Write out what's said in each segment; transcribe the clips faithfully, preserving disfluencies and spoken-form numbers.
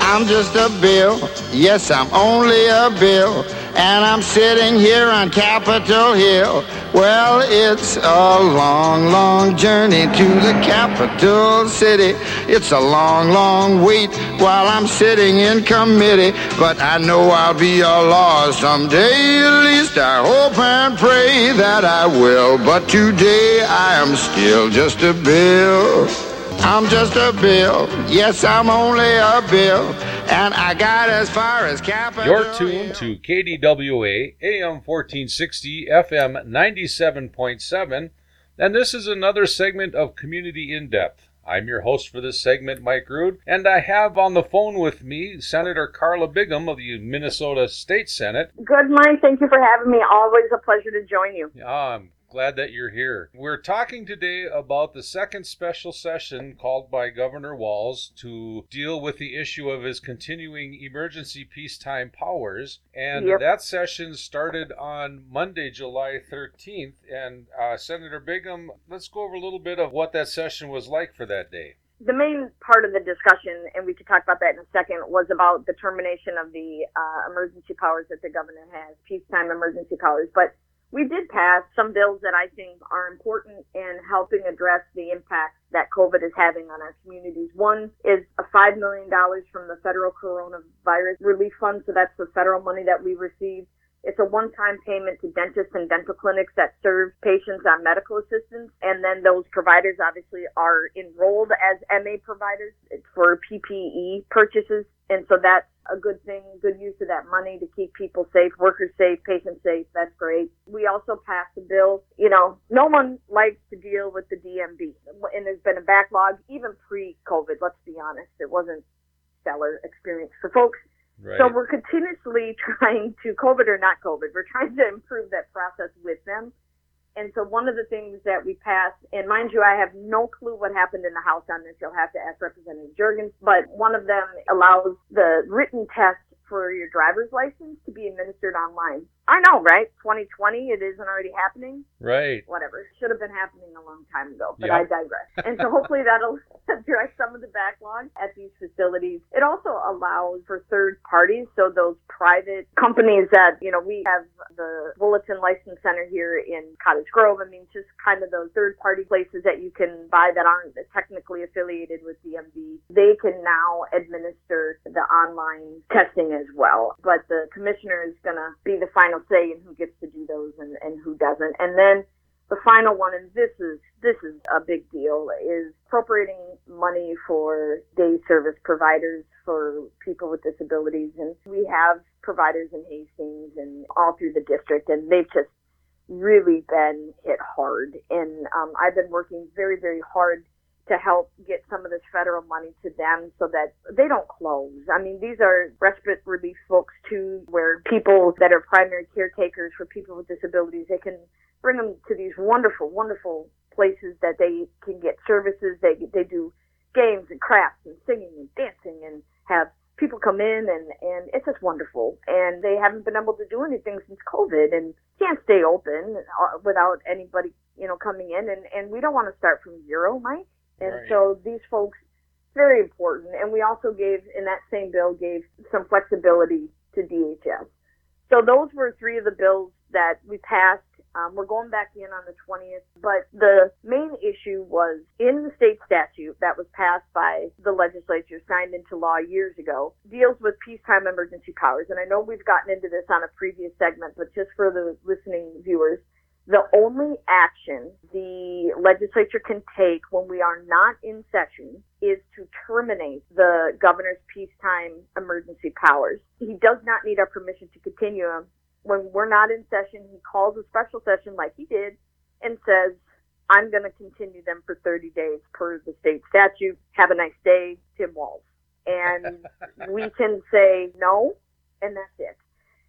I'm just a bill. Yes, I'm only a bill. And I'm sitting here on Capitol Hill. Well, it's a long, long journey to the capital city. It's a long, long wait while I'm sitting in committee. But I know I'll be a law someday. At least I hope and pray that I will. But today I am still just a bill. I'm just a bill. Yes, I'm only a bill. And I got as far as Capitol. You're tuned to K D W A, A M fourteen sixty, F M ninety-seven point seven, and this is another segment of Community In Depth. I'm your host for this segment, Mike Rood, and I have on the phone with me Senator Carla Bigham of the Minnesota State Senate. Good, Mike. Thank you for having me. Always a pleasure to join you. Um, Glad that you're here. We're talking today about the second special session called by Governor Walz to deal with the issue of his continuing emergency peacetime powers. And yep. that session started on Monday, July thirteenth. And uh, Senator Bigham, let's go over a little bit of what that session was like for that day. The main part of the discussion, and we could talk about that in a second, was about the termination of the uh, emergency powers that the governor has, peacetime emergency powers. But we did pass some bills that I think are important in helping address the impact that COVID is having on our communities. One is a five million dollars from the federal coronavirus relief fund. So that's the federal money that we received. It's a one-time payment to dentists and dental clinics that serve patients on medical assistance. And then those providers obviously are enrolled as M A providers for P P E purchases. And so that's a good thing, good use of that money to keep people safe, workers safe, patients safe. That's great. We also passed a bill. You know, no one likes to deal with the D M V. And there's been a backlog, even pre-COVID, let's be honest. It wasn't stellar experience for folks. Right. So we're continuously trying to, COVID or not COVID, we're trying to improve that process with them. And so one of the things that we passed, and mind you, I have no clue what happened in the House on this. You'll have to ask Representative Juergens. But one of them allows the written test for your driver's license to be administered online. I know, right? twenty twenty, it isn't already happening. Right. Whatever. It should have been happening a long time ago, but Yep. I digress. And so hopefully that'll address some of the backlog at these facilities. It also allows for third parties, so those private companies that, you know, we have the Bulletin License Center here in Cottage Grove. I mean, just kind of those third party places that you can buy that aren't technically affiliated with D M V. They can now administer the online testing as well. But the commissioner is going to be the final say in who gets to do those and, and who doesn't. And then the final one, and this is this is a big deal, is appropriating money for day service providers for people with disabilities. And we have providers in Hastings and all through the district, and they've just really been hit hard. And um, I've been working very, very hard to help get some of this federal money to them so that they don't close. I mean, these are respite relief folks too, where people that are primary caretakers for people with disabilities, they can bring them to these wonderful, wonderful places that they can get services. They they do games and crafts and singing and dancing and have people come in, and, and it's just wonderful. And they haven't been able to do anything since COVID and can't stay open without anybody, you know, coming in. And, and we don't want to start from zero, Mike. And Right. so these folks, very important. And we also gave, in that same bill, gave some flexibility to D H S. So those were three of the bills that we passed. Um, we're going back in on the twentieth. But the main issue was in the state statute that was passed by the legislature, signed into law years ago, deals with peacetime emergency powers. And I know we've gotten into this on a previous segment, but just for the listening viewers, the only action the legislature can take when we are not in session is to terminate the governor's peacetime emergency powers. He does not need our permission to continue them. When we're not in session, he calls a special session like he did and says, I'm going to continue them for thirty days per the state statute. Have a nice day, Tim Walz. And we can say no, and that's it.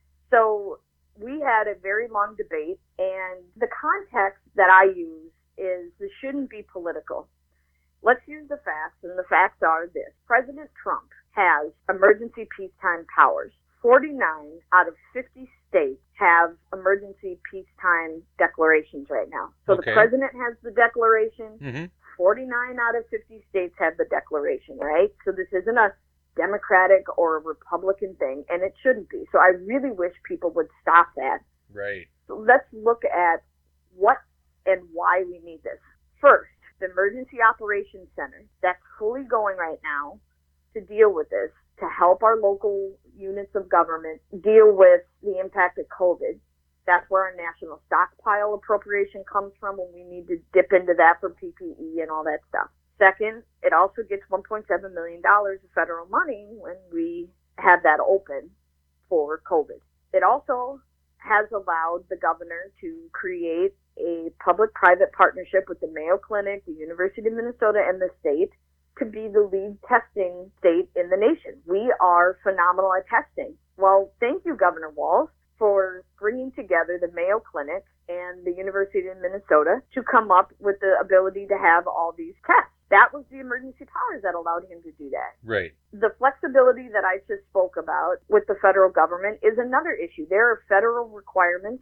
So we had a very long debate, and the context that I use is this shouldn't be political. Let's use the facts, and the facts are this. President Trump has emergency peacetime powers. forty-nine out of fifty states have emergency peacetime declarations right now. So Okay. the president has the declaration. Mm-hmm. forty-nine out of fifty states have the declaration, right? So this isn't a Democratic or a Republican thing, and it shouldn't be. So I really wish people would stop that. Right. So let's look at what and why we need this. First, the Emergency Operations Center that's fully going right now to deal with this, to help our local units of government deal with the impact of COVID. That's where our national stockpile appropriation comes from when we need to dip into that for P P E and all that stuff. Second, it also gets one point seven million dollars of federal money when we have that open for COVID. It also has allowed the governor to create a public-private partnership with the Mayo Clinic, the University of Minnesota, and the state to be the lead testing state in the nation. We are phenomenal at testing. Well, thank you, Governor Walz, for bringing together the Mayo Clinic and the University of Minnesota to come up with the ability to have all these tests. That was the emergency powers that allowed him to do that. Right. The flexibility that I just spoke about with the federal government is another issue. There are federal requirements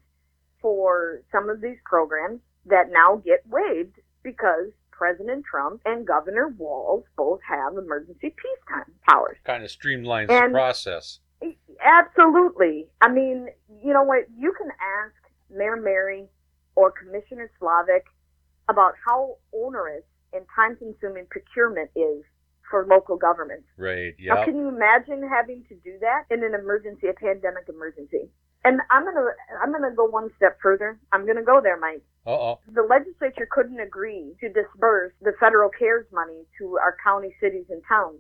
for some of these programs that now get waived because President Trump and Governor Walz both have emergency peacetime powers. Kind of streamlines And- the process. Absolutely. I mean, you know what? You can ask Mayor Mary or Commissioner Slavic about how onerous and time-consuming procurement is for local governments. Right, Now, yeah. can you imagine having to do that in an emergency, a pandemic emergency? And I'm gonna, I'm gonna go one step further. I'm gonna go there, Mike. Uh-oh. The legislature couldn't agree to disperse the federal CARES money to our county, cities, and towns.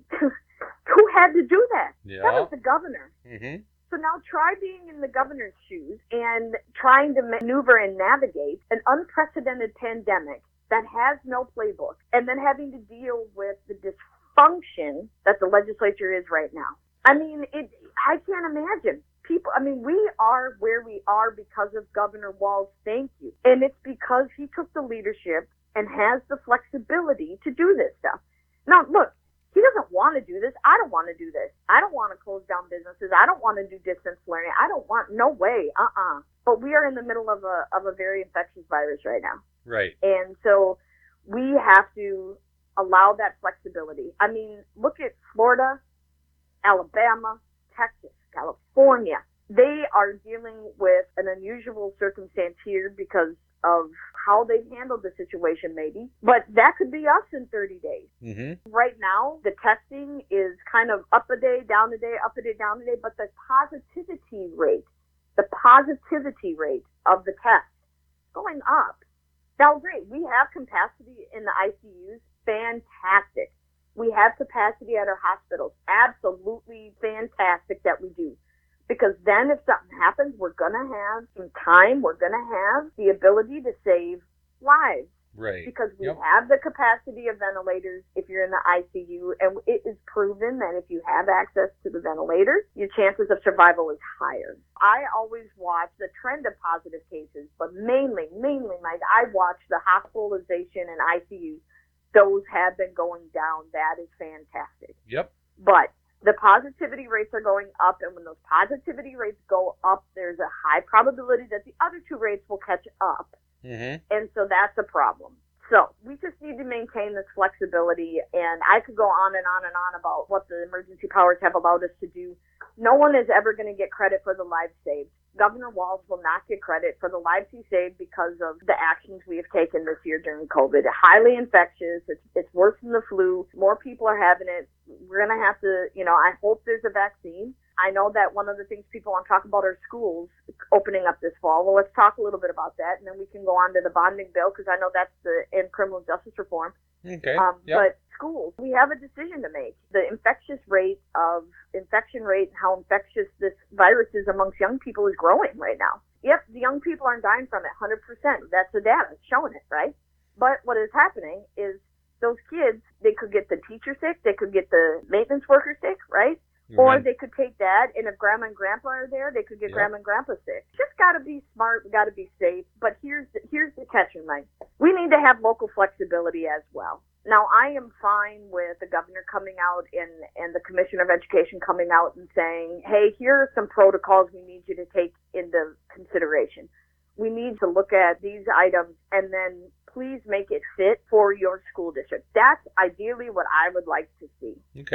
Who had to do that? Yeah. That was the governor. Mm-hmm. So now try being in the governor's shoes and trying to maneuver and navigate an unprecedented pandemic that has no playbook, and then having to deal with the dysfunction that the legislature is right now. I mean, it. I can't imagine. People, I mean, we are where we are because of Governor Walz, thank you. And it's because he took the leadership and has the flexibility to do this stuff. Now, look, he doesn't want to do this. I don't want to do this. I don't want to close down businesses. I don't want to do distance learning. I don't want, no way, uh-uh. But we are in the middle of a of a very infectious virus right now. Right. And so we have to allow that flexibility. I mean, look at Florida, Alabama, Texas, California. They are dealing with an unusual circumstance here because of how they've handled the situation maybe. But that could be us in thirty days. Mm-hmm. Right now, the testing is kind of up a day, down a day, up a day, down a day. But the positivity rate, the positivity rate of the test going up. Now, great. We have capacity in the I C Us. Fantastic. We have capacity at our hospitals. Absolutely fantastic that we do. Because then if something happens, we're going to have some time. We're going to have the ability to save lives. Right. Because we Yep. have the capacity of ventilators if you're in the I C U. And it is proven that if you have access to the ventilator, your chances of survival is higher. I always watch the trend of positive cases, but mainly, mainly, Mike, I watch the hospitalization and I C Us. Those have been going down. That is fantastic. Yep. But the positivity rates are going up, and when those positivity rates go up, there's a high probability that the other two rates will catch up. Mm-hmm. And so that's a problem. So we just need to maintain this flexibility, and I could go on and on and on about what the emergency powers have allowed us to do. No one is ever going to get credit for the lives saved. Governor Walz will not get credit for the lives he saved because of the actions we have taken this year during COVID. Highly infectious. It's, it's worse than the flu. More people are having it. We're going to have to, you know, I hope there's a vaccine. I know that one of the things people want to talk about are schools opening up this fall. Well, let's talk a little bit about that, and then we can go on to the bonding bill because I know that's the in criminal justice reform. Okay. Um, Yep. But schools, we have a decision to make. The infectious rate of infection rate and how infectious this virus is amongst young people is growing right now. Yep, the young people aren't dying from it one hundred percent. That's the data. It's showing it, right? But what is happening is those kids, they could get the teacher sick, they could get the maintenance worker sick, right? Or they could take that, and if grandma and grandpa are there, they could get Yep. grandma and grandpa sick. Just got to be smart. We got to be safe. But here's the, here's the catcher, Mike. We need to have local flexibility as well. Now, I am fine with the governor coming out and, and the Commissioner of Education coming out and saying, hey, here are some protocols we need you to take into consideration. We need to look at these items and then please make it fit for your school district. That's ideally what I would like to see. Okay.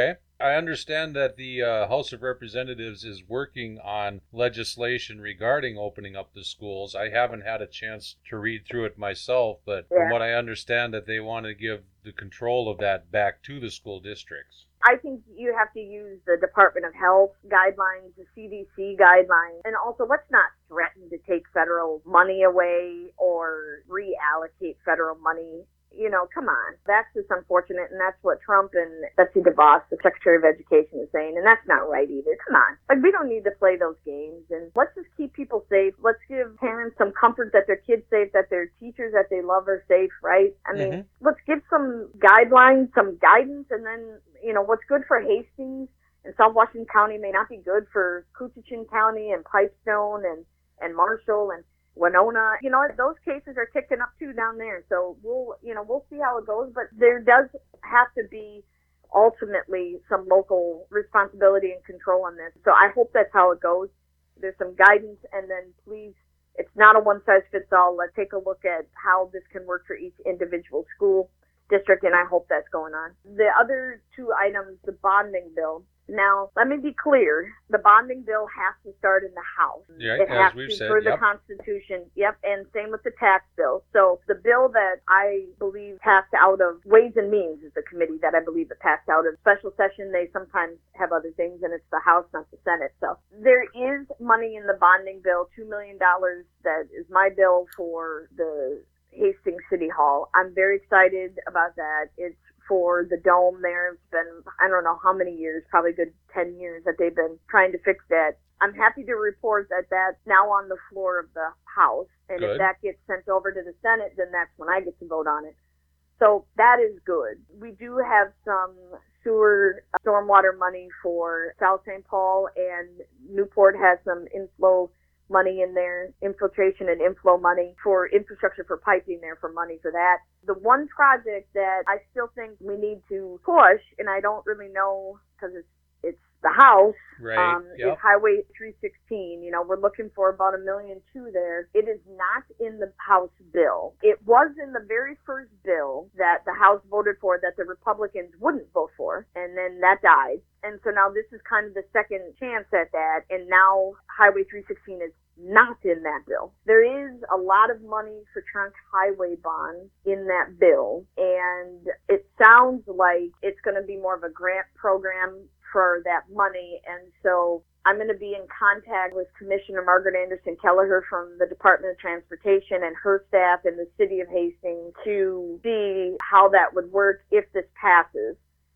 I understand that the uh, House of Representatives is working on legislation regarding opening up the schools. I haven't had a chance to read through it myself, but Yeah. from what I understand, that they want to give the control of that back to the school districts. I think you have to use the Department of Health guidelines, the C D C guidelines, and also let's not threaten to take federal money away or reallocate federal money. You know, come on. That's just unfortunate, and that's what Trump and Betsy DeVos, the Secretary of Education, is saying, and that's not right either. Come on. Like, we don't need to play those games, and let's just keep people safe. Let's give parents some comfort that their kids safe, that their teachers that they love are safe, right? I mean, mm-hmm. let's give some guidelines, some guidance, and then, you know, what's good for Hastings and South Washington County may not be good for Coochin County and Pipestone and, and Marshall and Winona. You know, those cases are ticking up too down there. So we'll, you know, we'll see how it goes. But there does have to be ultimately some local responsibility and control on this. So I hope that's how it goes. There's some guidance, and then please, it's not a one-size-fits-all. Let's take a look at how this can work for each individual school district, and I hope that's going on. The other two items, the bonding bill. Now, let me be clear. The bonding bill has to start in the House. Yeah, it has as we've to said, for the yep. Constitution. Yep, and same with the tax bill. So the bill that I believe passed out of Ways and Means is the committee that I believe it passed out of special session. They sometimes have other things, and it's the House, not the Senate. So there is money in the bonding bill, two million dollars. That is my bill for the Hastings City Hall. I'm very excited about that. It's for the dome there. It's been, I don't know how many years, probably a good ten years that they've been trying to fix that. I'm happy to report that that's now on the floor of the House. And Good. If that gets sent over to the Senate, then that's when I get to vote on it. So that is good. We do have some sewer stormwater money for South Saint Paul, and Newport has some inflow money in there, infiltration and inflow money for infrastructure for piping there, for money for that. The one project that I still think we need to push, and I don't really know because it's it's the House, right. um, yep. is Highway three sixteen. You know, we're looking for about a million two there. It is not in the House bill. It was in the very first bill that the House voted for that the Republicans wouldn't vote for, and then that died. And so now this is kind of the second chance at that, and now Highway three sixteen is not in that bill. There is a lot of money for trunk highway bonds in that bill, and it sounds like it's going to be more of a grant program for that money. And so I'm going to be in contact with Commissioner Margaret Anderson Kelleher from the Department of Transportation and her staff in the city of Hastings to see how that would work if this passes.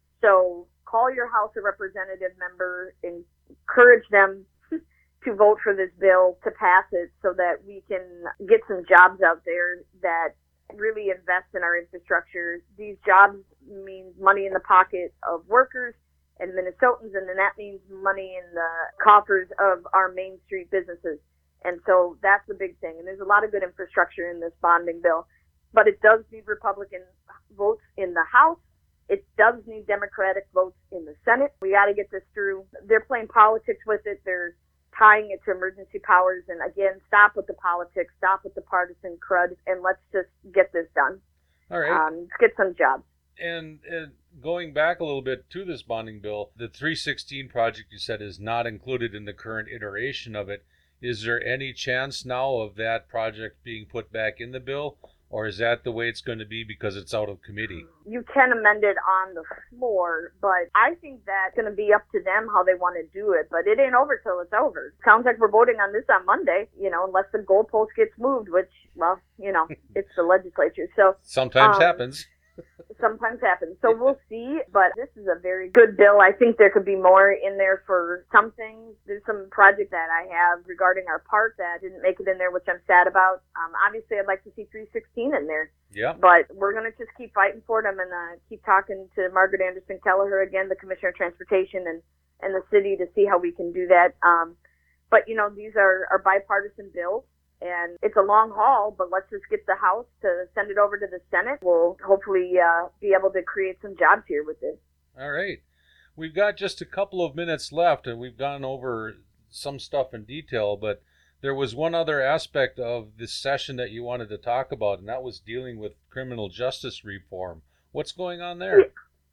So call your House of Representative member, encourage them to vote for this bill to pass it so that we can get some jobs out there that really invest in our infrastructure. These jobs mean money in the pocket of workers and Minnesotans, and then that means money in the coffers of our Main Street businesses. And so that's the big thing. And there's a lot of good infrastructure in this bonding bill, but it does need Republican votes in the House. It does need Democratic votes in the Senate. We got to get this through. They're playing politics with it. They're tying it to emergency powers. And again, stop with the politics, stop with the partisan crud, and let's just get this done. All right. Um, let's get some jobs. And, and going back a little bit to this bonding bill, the three sixteen project you said is not included in the current iteration of it. Is there any chance now of that project being put back in the bill, or is that the way it's going to be because it's out of committee? You can amend it on the floor, but I think that's going to be up to them how they want to do it. But it ain't over till it's over. Sounds like we're voting on this on Monday, you know, unless the goalpost gets moved, which, well, you know, it's the legislature. So sometimes um, happens. Sometimes happens. So we'll see, but this is a very good bill. I think there could be more in there for some things. There's some project that I have regarding our park that didn't make it in there, which I'm sad about. Um, obviously, I'd like to see three sixteen in there. Yeah. But we're going to just keep fighting for it. I'm going to keep talking to Margaret Anderson Kelleher again, the Commissioner of Transportation, and, and the city to see how we can do that. Um, but, you know, these are, are bipartisan bills. And it's a long haul, but let's just get the House to send it over to the Senate. We'll hopefully uh, be able to create some jobs here with this. All right. We've got just a couple of minutes left, and we've gone over some stuff in detail, but there was one other aspect of this session that you wanted to talk about, and that was dealing with criminal justice reform. What's going on there?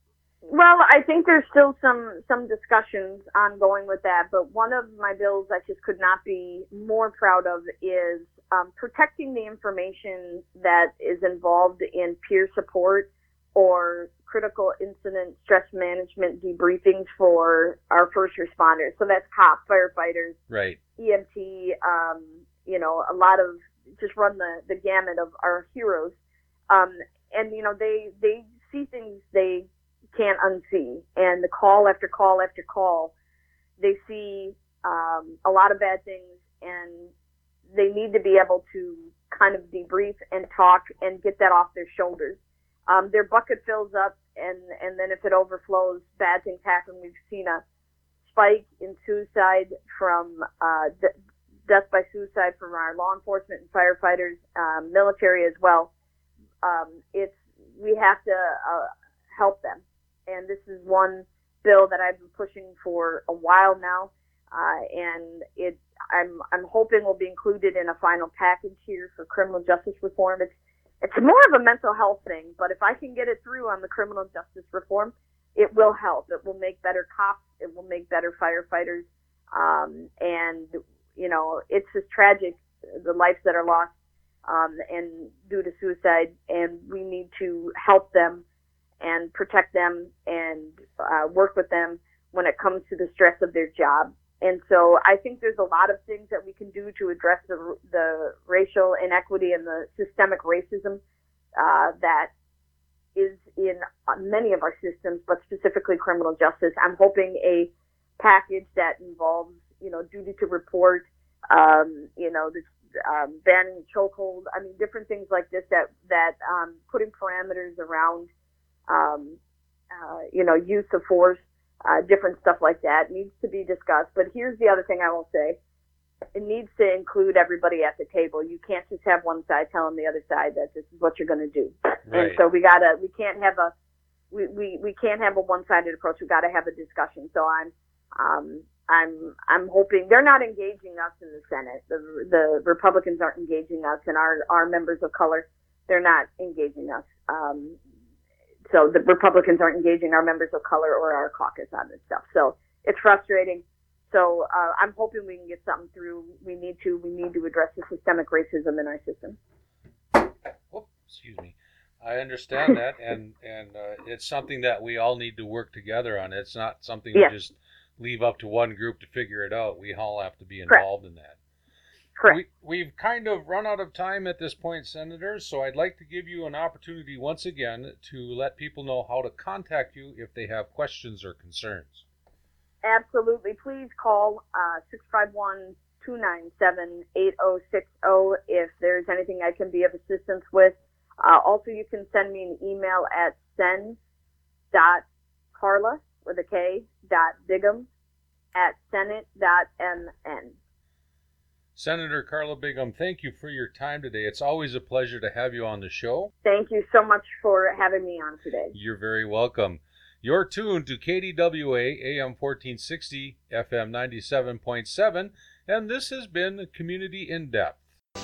Well, I think there's still some, some discussions ongoing with that, but one of my bills I just could not be more proud of is um, protecting the information that is involved in peer support or critical incident stress management debriefings for our first responders. So that's cops, firefighters, right, E M T, um, you know, a lot of, just run the, the gamut of our heroes. Um, and, you know, they, they see things they can't unsee, and the call after call after call, they see um, a lot of bad things, and they need to be able to kind of debrief and talk and get that off their shoulders. Um, their bucket fills up, and and then if it overflows, bad things happen. We've seen a spike in suicide from uh, de- death by suicide from our law enforcement and firefighters, um, military as well. Um, it's we have to uh, help them. And this is one bill that I've been pushing for a while now, uh, and it I'm I'm hoping will be included in a final package here for criminal justice reform. It's it's more of a mental health thing, but if I can get it through on the criminal justice reform, it will help. It will make better cops. It will make better firefighters. Um, and you know, it's just tragic, the lives that are lost um, and due to suicide, and we need to help them and protect them and uh, work with them when it comes to the stress of their job. And so I think there's a lot of things that we can do to address the, the racial inequity and the systemic racism uh, that is in many of our systems, but specifically criminal justice. I'm hoping a package that involves, you know, duty to report, um, you know, this, um, banning chokehold. I mean, different things like this that, that um, putting parameters around Um, uh, you know, use of force, uh, different stuff like that needs to be discussed. But here's the other thing I will say. It needs to include everybody at the table. You can't just have one side telling the other side that this is what you're going to do. Right. And so we gotta, we can't have a, we, we, we can't have a one-sided approach. We gotta have a discussion. So I'm, um, I'm, I'm hoping they're not engaging us in the Senate. The, the Republicans aren't engaging us, and our, our members of color, they're not engaging us. Um, So the Republicans aren't engaging our members of color or our caucus on this stuff. So it's frustrating. So uh, I'm hoping we can get something through. We need to. We need to address the systemic racism in our system. Oh, excuse me. I understand that, and and uh, it's something that we all need to work together on. It's not something yes. to just leave up to one group to figure it out. We all have to be involved Correct. in that. Correct. We, we've kind of run out of time at this point, Senator, so I'd like to give you an opportunity once again to let people know how to contact you if they have questions or concerns. Absolutely. Please call uh, six five one, two nine seven, eight zero six zero if there's anything I can be of assistance with. Uh, also, you can send me an email at sen dot carla with a K dot Bigham at senate dot m n. Senator Carla Bigham, thank you for your time today. It's always a pleasure to have you on the show. Thank you so much for having me on today. You're very welcome. You're tuned to K D W A, A M fourteen sixty, F M ninety-seven point seven, and this has been Community In Depth.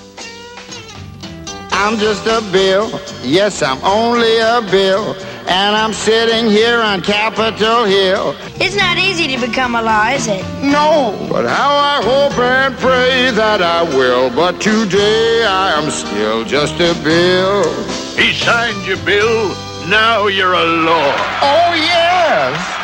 I'm just a bill, yes, I'm only a bill, and I'm sitting here on Capitol Hill. It's not easy to become a law, is it? No, but how I hope and pray that I will. But today I am still just a bill. He signed your bill, now you're a law. Oh, yes.